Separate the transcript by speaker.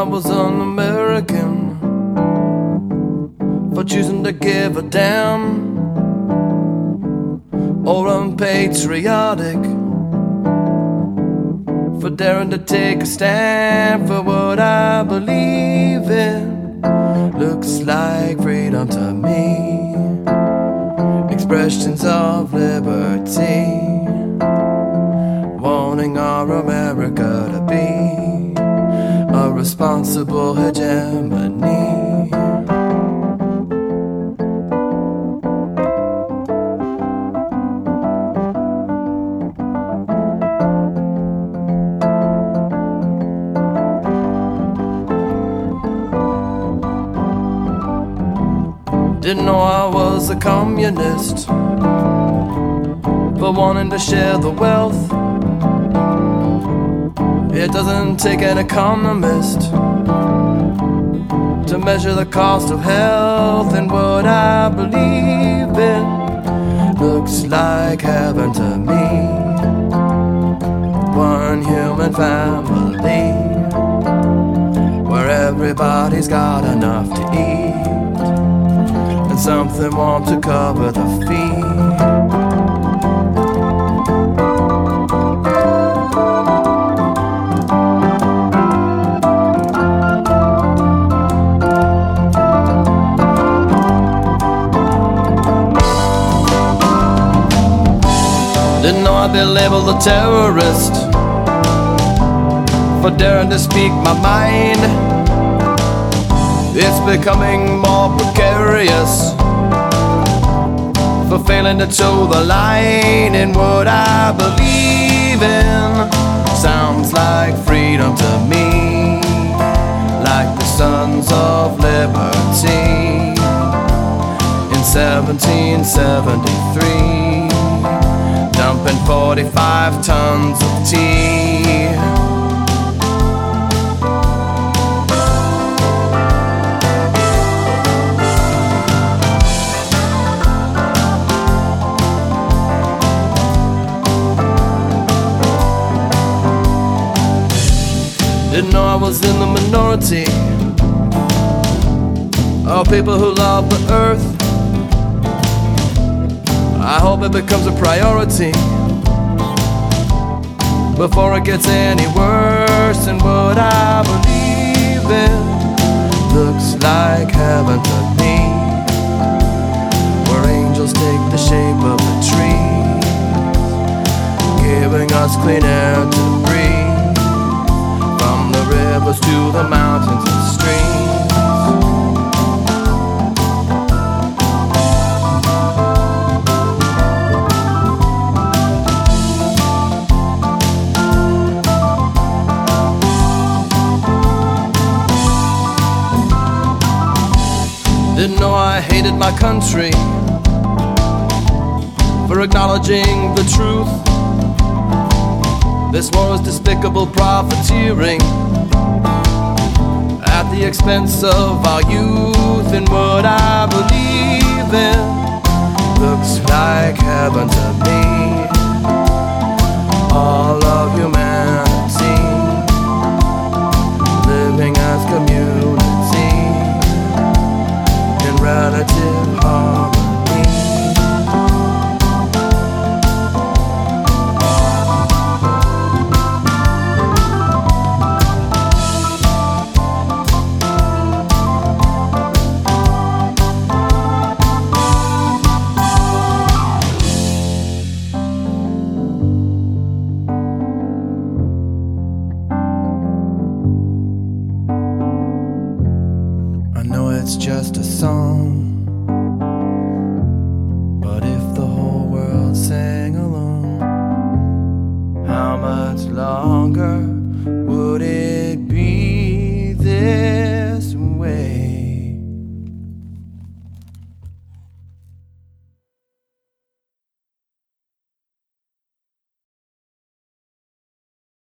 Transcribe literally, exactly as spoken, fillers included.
Speaker 1: was un-American for choosing to give a damn, or unpatriotic for daring to take a stand for what I believe in. Looks like freedom to me, expressions of liberty, wanting our America to be a responsible hegemony. Didn't know I was a communist for wanting to share the wealth. It doesn't take an economist to measure the cost of health, and what I believe in looks like heaven to me. One human family where everybody's got enough to eat and something warm to cover the feet. Didn't know I'd be labeled a terrorist for daring to speak my mind. It's becoming more precarious for failing to toe the line, and what I believe in sounds like freedom to me, like the Sons of Liberty in seventeen seventy-three, dumping forty-five tons of tea. Didn't know I was in the minority of people who love the earth. I hope it becomes a priority before it gets any worse, and what I believe in looks like heaven to me, where angels take the shape of the trees, giving us clean air to breathe, from the rivers to the mountains and streams. Didn't know I hated my country for acknowledging the truth. This war is despicable profiteering at the expense of our youth, and what I believe in looks like heaven to me. All of humanity living as community in relative harmony. I know it's just a song, but if the whole world sang